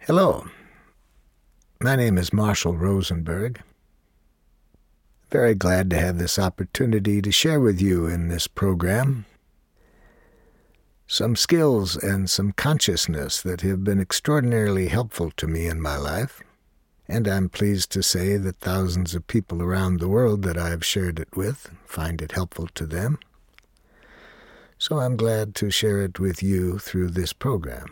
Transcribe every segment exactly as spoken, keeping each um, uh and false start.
Hello, my name is Marshall Rosenberg. Very glad to have this opportunity to share with you in this program some skills and some consciousness that have been extraordinarily helpful to me in my life, and I'm pleased to say that thousands of people around the world that I've shared it with find it helpful to them. So I'm glad to share it with you through this program.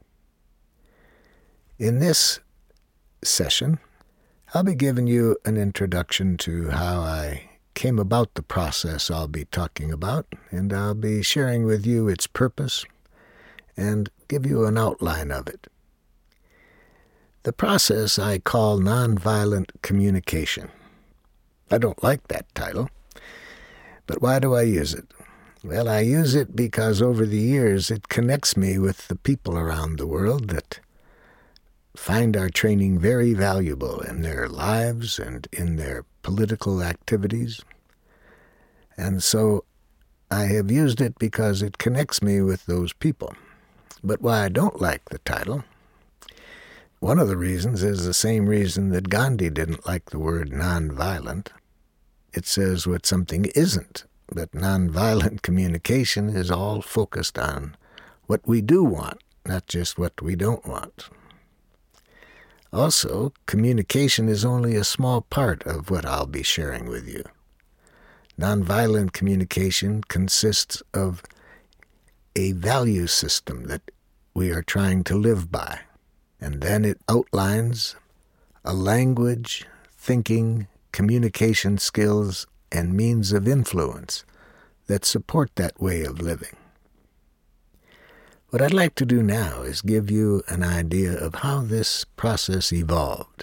In this session, I'll be giving you an introduction to how I came about the process I'll be talking about, and I'll be sharing with you its purpose and give you an outline of it. The process I call nonviolent communication. I don't like that title, but why do I use it? Well, I use it because over the years it connects me with the people around the world that find our training very valuable in their lives and in their political activities. And so I have used it because it connects me with those people. But why I don't like the title, one of the reasons is the same reason that Gandhi didn't like the word nonviolent. It says what something isn't, but nonviolent communication is all focused on what we do want, not just what we don't want. Also, communication is only a small part of what I'll be sharing with you. Nonviolent communication consists of a value system that we are trying to live by, and then it outlines a language, thinking, communication skills, and means of influence that support that way of living. What I'd like to do now is give you an idea of how this process evolved.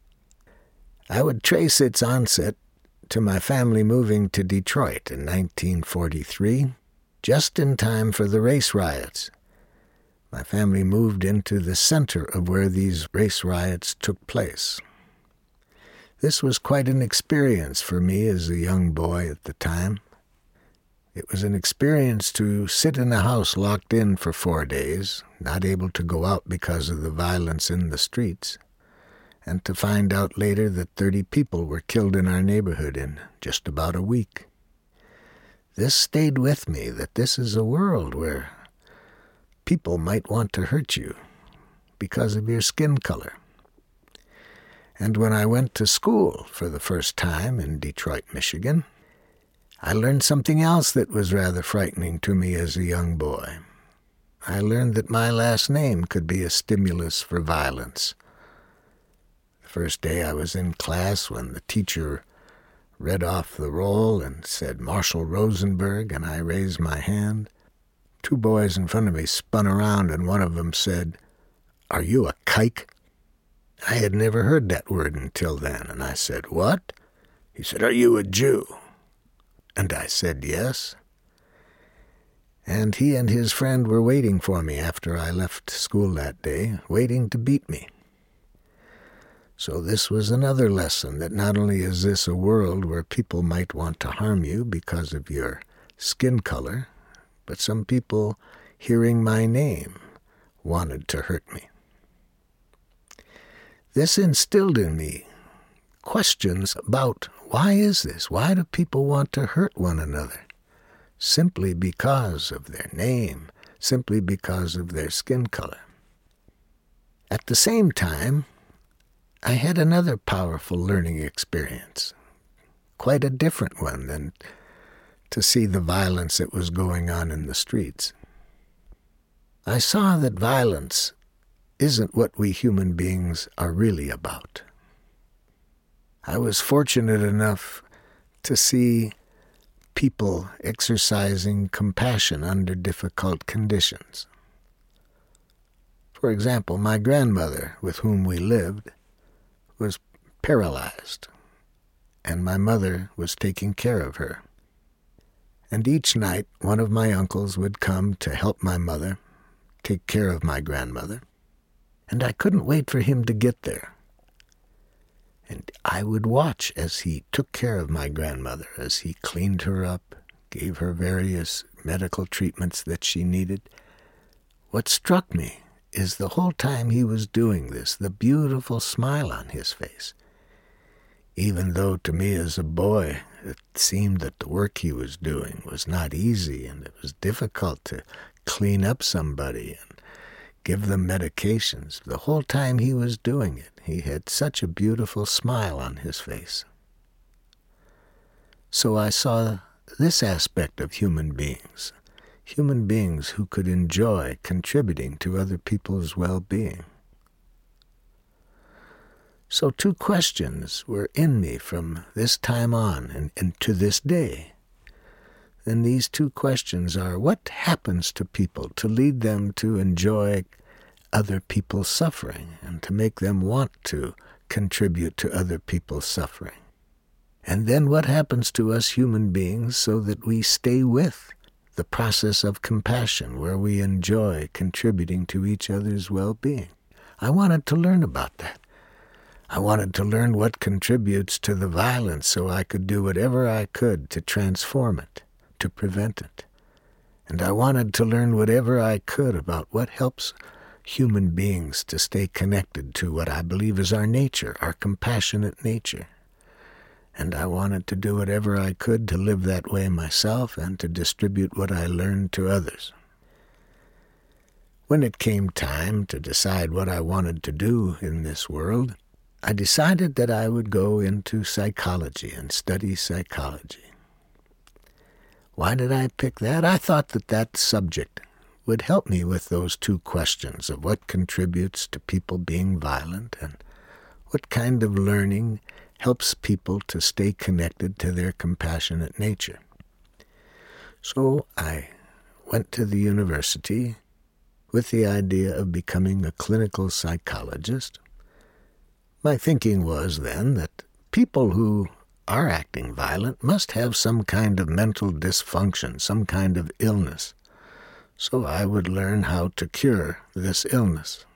I would trace its onset to my family moving to Detroit in nineteen forty-three, just in time for the race riots. My family moved into the center of where these race riots took place. This was quite an experience for me as a young boy at the time. It was an experience to sit in a house locked in for four days, not able to go out because of the violence in the streets, and to find out later that thirty people were killed in our neighborhood in just about a week. This stayed with me, that this is a world where people might want to hurt you because of your skin color. And when I went to school for the first time in Detroit, Michigan, I learned something else that was rather frightening to me as a young boy. I learned that my last name could be a stimulus for violence. The first day I was in class when the teacher read off the roll and said Marshall Rosenberg, and I raised my hand. Two boys in front of me spun around, and one of them said, "Are you a kike?" I had never heard that word until then, and I said, "What?" He said, "Are you a Jew?" And I said, "Yes." And he and his friend were waiting for me after I left school that day, waiting to beat me. So this was another lesson, that not only is this a world where people might want to harm you because of your skin color, but some people, hearing my name, wanted to hurt me. This instilled in me questions about why is this? Why do people want to hurt one another? Simply because of their name, simply because of their skin color. At the same time, I had another powerful learning experience, quite a different one than to see the violence that was going on in the streets. I saw that violence isn't what we human beings are really about. I was fortunate enough to see people exercising compassion under difficult conditions. For example, my grandmother, with whom we lived, was paralyzed, and my mother was taking care of her. And each night, one of my uncles would come to help my mother take care of my grandmother, and I couldn't wait for him to get there. And I would watch as he took care of my grandmother, as he cleaned her up, gave her various medical treatments that she needed. What struck me is the whole time he was doing this, the beautiful smile on his face. Even though to me as a boy it seemed that the work he was doing was not easy and it was difficult to clean up somebody and give them medications, the whole time he was doing it, he had such a beautiful smile on his face. So I saw this aspect of human beings, human beings who could enjoy contributing to other people's well-being. So two questions were in me from this time on and, and to this day. And these two questions are, what happens to people to lead them to enjoy other people's suffering and to make them want to contribute to other people's suffering? And then what happens to us human beings so that we stay with the process of compassion where we enjoy contributing to each other's well-being? I wanted to learn about that. I wanted to learn what contributes to the violence so I could do whatever I could to transform it, to prevent it. And I wanted to learn whatever I could about what helps human beings to stay connected to what I believe is our nature, our compassionate nature. And I wanted to do whatever I could to live that way myself and to distribute what I learned to others. When it came time to decide what I wanted to do in this world, I decided that I would go into psychology and study psychology. Why did I pick that? I thought that that subject would help me with those two questions of what contributes to people being violent and what kind of learning helps people to stay connected to their compassionate nature. So I went to the university with the idea of becoming a clinical psychologist. My thinking was then that people who are acting violent must have some kind of mental dysfunction, some kind of illness. So I would learn how to cure this illness.